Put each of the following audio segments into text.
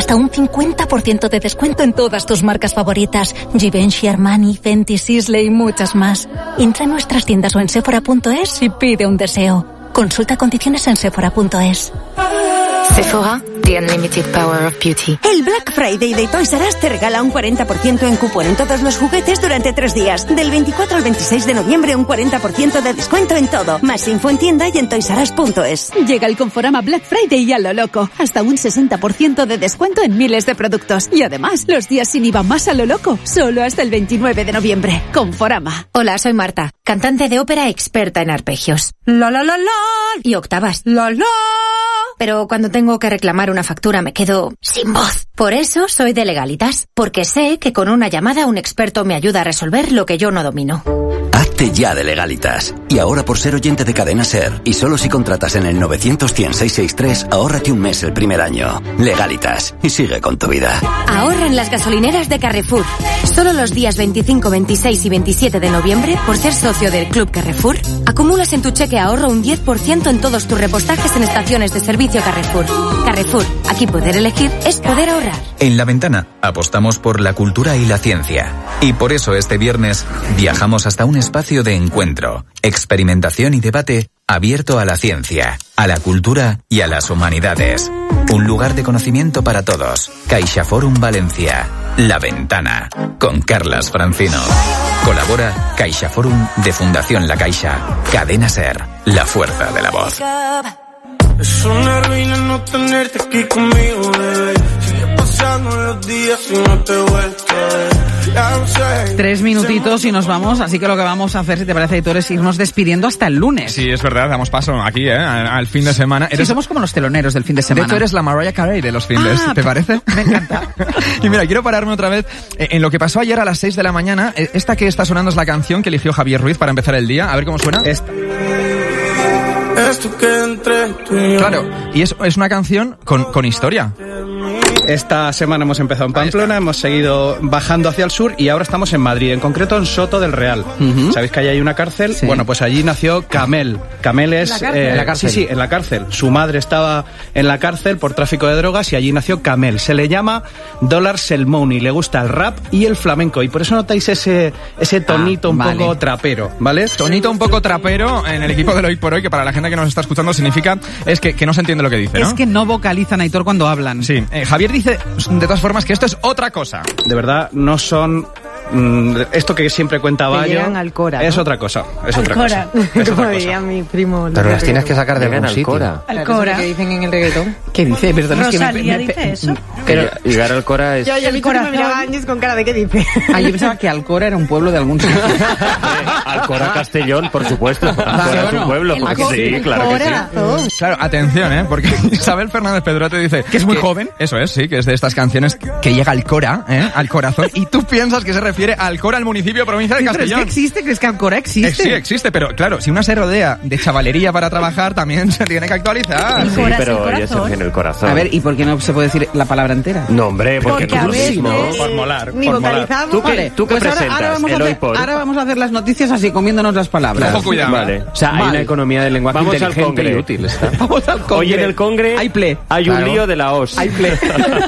hasta un 50% de descuento en todas tus marcas favoritas. Givenchy, Armani, Fenty, Sisley y muchas más. Entra en nuestras tiendas o en Sephora.es y pide un deseo. Consulta condiciones en Sephora.es. Sephora, the unlimited power of beauty. El Black Friday de Toys R Us te regala un 40% en cupón en todos los juguetes durante 3 días. Del 24 al 26 de noviembre, un 40% de descuento en todo. Más info en tienda y en toysrus.es. Llega el Conforama Black Friday a lo loco. Hasta un 60% de descuento en miles de productos. Y además, los días sin IVA más a lo loco. Solo hasta el 29 de noviembre. Conforama. Hola, soy Marta, cantante de ópera experta en arpegios. La la la la y octavas. La la. Pero cuando tengo que reclamar una factura me quedo sin voz. Por eso soy de Legalitas, porque sé que con una llamada un experto me ayuda a resolver lo que yo no domino. Hazte ya de Legalitas. Y ahora, por ser oyente de Cadena SER, y solo si contratas en el 900-100-663, ahórrate un mes el primer año. Legalitas. Y sigue con tu vida. Ahorra en las gasolineras de Carrefour. Solo los días 25, 26 y 27 de noviembre, por ser socio del Club Carrefour, acumulas en tu cheque ahorro un 10% en todos tus repostajes en estaciones de servicio Carrefour. Carrefour. Aquí poder elegir es poder ahorrar. En La Ventana apostamos por la cultura y la ciencia. Y por eso este viernes viajamos hasta un espacio de encuentro, experimentación y debate abierto a la ciencia, a la cultura y a las humanidades. Un lugar de conocimiento para todos. CaixaForum Valencia. La Ventana. Con Carlas Francino. Colabora CaixaForum de Fundación La Caixa. Cadena SER. La fuerza de la voz. Es una ruina no tenerte aquí conmigo, bebé. Sigue pasando los días y no te vuelvo a ver. 3 minutitos y nos vamos, así que lo que vamos a hacer, si te parece, Aitor, es irnos despidiendo hasta el lunes. Sí, es verdad, damos paso aquí, al fin de semana. Sí, somos como los teloneros del fin de semana. De hecho, eres la Mariah Carey de los fines, ¿te parece? Me encanta. Y mira, quiero pararme otra vez en lo que pasó ayer a las 6 de la mañana. Esta que está sonando es la canción que eligió Javier Ruiz para empezar el día. A ver cómo suena. Esto que entre tú y yo. Claro, y es una canción con historia. Esta semana hemos empezado en Pamplona, hemos seguido bajando hacia el sur y ahora estamos en Madrid, en concreto en Soto del Real. ¿Sabéis que allí hay una cárcel? Sí. Bueno, pues allí nació Camel. Camel es... ¿En la cárcel? Sí, en la cárcel. Su madre estaba en la cárcel por tráfico de drogas y allí nació Camel. Se le llama Dollar Selmouni, le gusta el rap y el flamenco y por eso notáis ese tonito un poco trapero, ¿vale? Tonito un poco trapero en el equipo del Hoy por Hoy, que para la gente que nos está escuchando significa que no se entiende lo que dice, ¿no? Es que no vocalizan, Aitor, cuando hablan. Sí. Javier dice, de todas formas, que esto es otra cosa. De verdad, no son... esto que siempre cuenta Bayo es otra cosa. Es otra cosa. Como diría mi primo. Pero las tienes que sacar de algún sitio. Alcora. ¿Qué dicen en el reggaetón? ¿Qué dice? Perdón, Rosalía dice eso. Pero llegar al Cora es... Yo el corazón me miraba Ángel con cara de ¿qué dice? Ah, yo pensaba que Alcora era un pueblo de algún sitio. Alcora Castellón, por supuesto. Alcora es un pueblo. Sí, claro que sí. Claro, atención, porque Isabel Fernández Pedrote dice que es muy joven. Eso es, sí, que es de estas canciones que llega al Cora, al corazón, y tú piensas que se refiere a Alcora, el municipio provincia de Castellón. Pero es que existe, ¿crees que Alcora existe? Sí, existe, pero claro, si una se rodea de chavalería para trabajar, también se tiene que actualizar. Sí, pero ya se tiene el corazón. A ver, ¿y por qué no se puede decir la palabra entera? No, hombre, porque tú sí, ¿no? Por molar. Ni vocalizamos. ¿Tú qué pues presentas? Ahora vamos a hacer las noticias así, comiéndonos las palabras. Ojo, cuidado. Vale. O sea, hay una economía del lenguaje inteligente y útil. Vamos al Congre. Hoy en el Congre hay un lío de la OS. Hay play.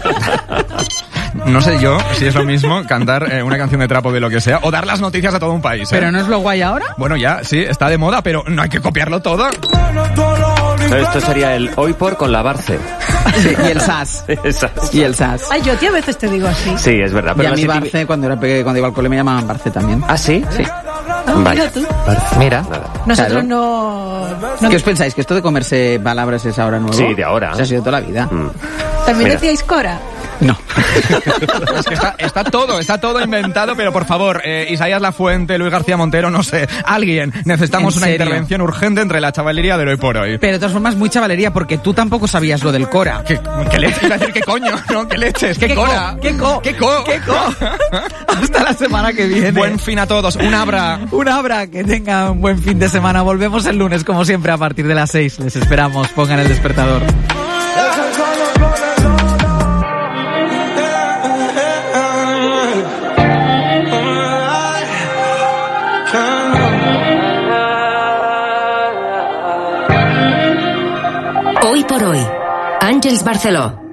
No sé yo si es lo mismo cantar una canción de trapo de lo que sea o dar las noticias a todo un país. ¿Pero no es lo guay ahora? Bueno, ya, sí, está de moda, pero no hay que copiarlo todo. Esto sería el Hoy por con la Barce. Sí, y el SAS. Y el SAS. Ay, yo a veces te digo así. Sí, es verdad. Pero y a mí Barce, cuando iba al cole me llamaban Barce también. ¿Ah, sí? Sí. Mira tú. Mira. Nosotros ¿Qué os pensáis? ¿Que esto de comerse palabras es ahora nuevo? Sí, de ahora. Se ha sido toda la vida. ¿También decíais Cora? No. Es que está todo inventado, pero por favor, Isaías Lafuente, Luis García Montero, no sé, alguien, necesitamos una intervención urgente entre la chavalería del Hoy por Hoy. Pero de todas formas, muy chavalería, porque tú tampoco sabías lo del Cora. ¿Qué leches? Iba a decir, ¿qué coño? ¿No? ¿Qué leches? ¿Qué Cora? ¿Qué co? Hasta la semana que viene. Buen fin a todos, un abra, que tengan un buen fin de semana. Volvemos el lunes, como siempre, a partir de las 6. Les esperamos, pongan el despertador. Hoy por Hoy, Àngels Barceló.